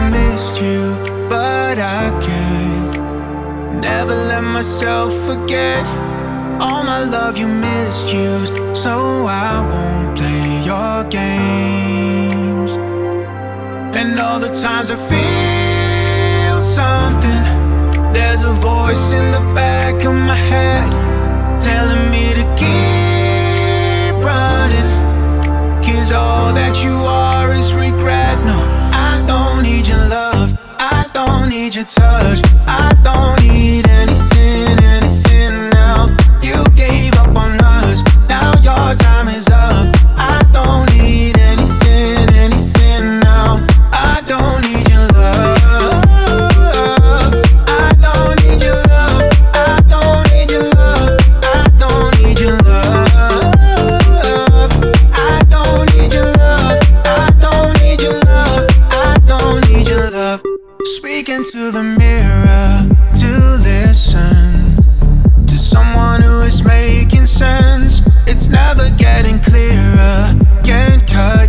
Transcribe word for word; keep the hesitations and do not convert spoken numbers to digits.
missed you, but I could never let myself forget all my love you misused, so I won't play your games. And all the times I feel something, there's a voice in the back of my head telling me to keep running, 'cause all that you are is regret. No, I don't need your love, I don't need your touch, I don't need anything, anything now. You gave up on us, now your time is up. I don't need anything, anything now. I don't need your love, I don't need your love, I don't need your love, I don't need your love, I don't need your love, I don't need your love, I don't need your love. Speaking to the mirror to listen to someone who is making sense. It's never getting clearer, can't cut